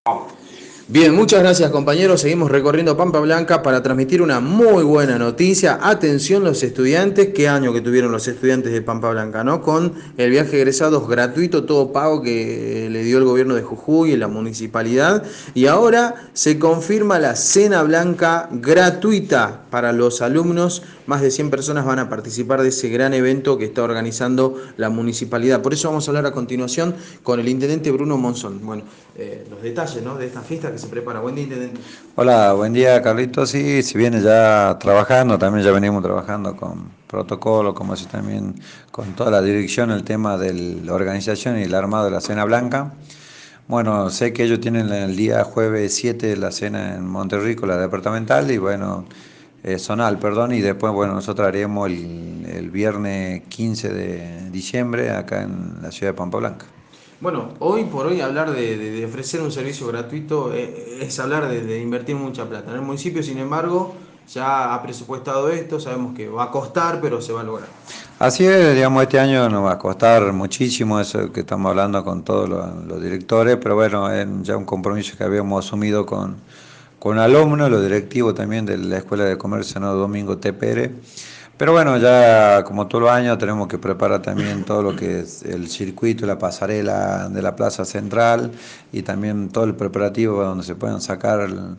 Bien, muchas gracias compañeros. Seguimos recorriendo Pampa Blanca para transmitir una muy buena noticia. Atención los estudiantes, qué año que tuvieron los estudiantes de Pampa Blanca, ¿no? Con el viaje de egresados gratuito, todo pago que le dio el gobierno de Jujuy y la municipalidad. Y ahora se confirma la cena blanca gratuita para los alumnos. Más de 100 personas van a participar de ese gran evento que está organizando la municipalidad. Por eso vamos a hablar a continuación con el intendente Bruno Monzón. Bueno, los detalles, ¿no?, de esta fiesta que se prepara. Buen día, intendente. Hola, buen día, Carlitos. Sí, si viene ya trabajando, también ya venimos trabajando con protocolo, como así también con toda la dirección, el tema de la organización y el armado de la cena blanca. Bueno, sé que ellos tienen el día jueves 7 la cena en Monterrico, la departamental, y bueno, zonal, perdón, y después, bueno, nosotros haremos el viernes 15 de diciembre acá en la ciudad de Pampa Blanca. Bueno, hoy por hoy hablar de ofrecer un servicio gratuito es hablar de invertir mucha plata. En el municipio, sin embargo, ya ha presupuestado esto, sabemos que va a costar, pero se va a lograr. Así es, digamos, este año nos va a costar muchísimo eso que estamos hablando con todos los directores, pero bueno, es ya un compromiso que habíamos asumido con alumnos, los directivos también de la Escuela de Comercio Santo Domingo T. Pérez. Pero bueno, ya como todos los años tenemos que preparar también todo lo que es el circuito y la pasarela de la Plaza Central y también todo el preparativo donde se puedan sacar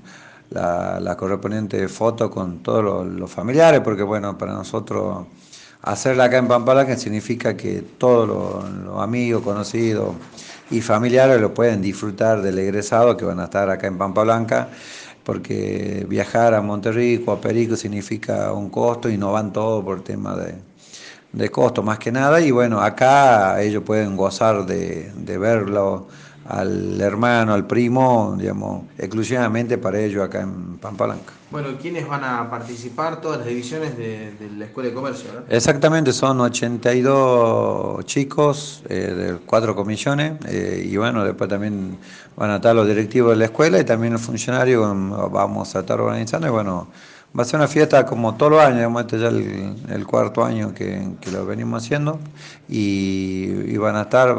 la correspondiente foto con todos los familiares, porque bueno, para nosotros hacerla acá en Pampalacán significa que todos los amigos, conocidos y familiares lo pueden disfrutar del egresado que van a estar acá en Pampa Blanca, porque viajar a Monterrico, a Perico significa un costo y no van todos por tema de costo más que nada. Y bueno, acá ellos pueden gozar de verlo al hermano, al primo, digamos, exclusivamente para ellos acá en Pampa Blanca. Bueno, ¿quiénes van a participar? Todas las divisiones de la Escuela de Comercio, ¿verdad? Exactamente, son 82 chicos de 4 comisiones y bueno, después también van a estar los directivos de la escuela y también los funcionarios, vamos a estar organizando y bueno, va a ser una fiesta como todos los años, digamos, este ya el cuarto año que lo venimos haciendo y van a estar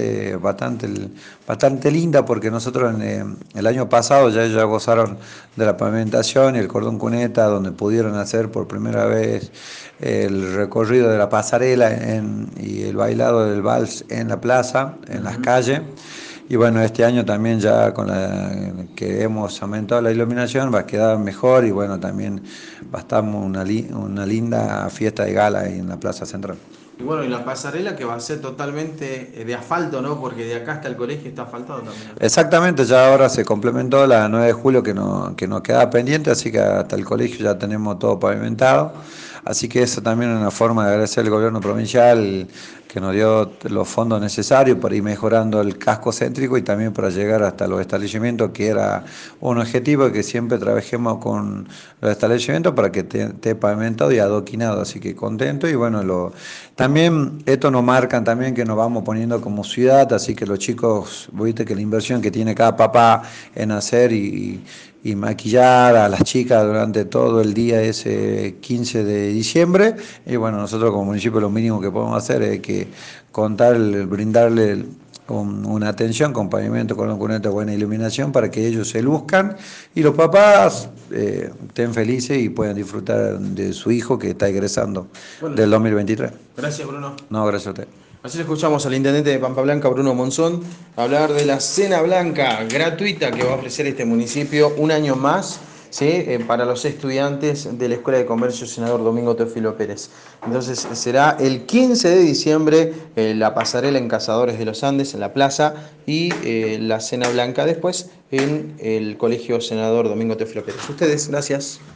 bastante linda porque nosotros el año pasado ya ellos gozaron de la pavimentación y el cordón cuneta donde pudieron hacer por primera vez el recorrido de la pasarela y el bailado del vals en la plaza, en las calles. Y bueno, este año también ya con la que hemos aumentado la iluminación va a quedar mejor y bueno, también va a estar una linda fiesta de gala ahí en la Plaza Central. Y bueno, y la pasarela que va a ser totalmente de asfalto, ¿no? Porque de acá hasta el colegio está asfaltado también, ¿no? Exactamente, ya ahora se complementó la 9 de julio que nos quedaba pendiente, así que hasta el colegio ya tenemos todo pavimentado. Así que eso también es una forma de agradecer al gobierno provincial que nos dio los fondos necesarios para ir mejorando el casco céntrico y también para llegar hasta los establecimientos, que era un objetivo que siempre trabajemos con los establecimientos para que esté pavimentado y adoquinado. Así que contento y bueno, también esto nos marcan también que nos vamos poniendo como ciudad, así que los chicos, viste que la inversión que tiene cada papá en hacer y maquillar a las chicas durante todo el día ese 15 de diciembre. Y bueno, nosotros como municipio lo mínimo que podemos hacer es que brindarle una atención con pavimento, con cuneta, buena iluminación para que ellos se luzcan y los papás estén felices y puedan disfrutar de su hijo que está egresando Bueno, del 2023. gracias, Bruno. No, gracias a usted. Así lo escuchamos al intendente de Pampa Blanca, Bruno Monzón, hablar de la cena blanca gratuita que va a ofrecer este municipio un año más, ¿sí? Para los estudiantes de la Escuela de Comercio Senador Domingo Teófilo Pérez. Entonces será el 15 de diciembre la pasarela en Cazadores de los Andes, en la plaza, y la cena blanca después en el Colegio Senador Domingo Teófilo Pérez. Ustedes, gracias.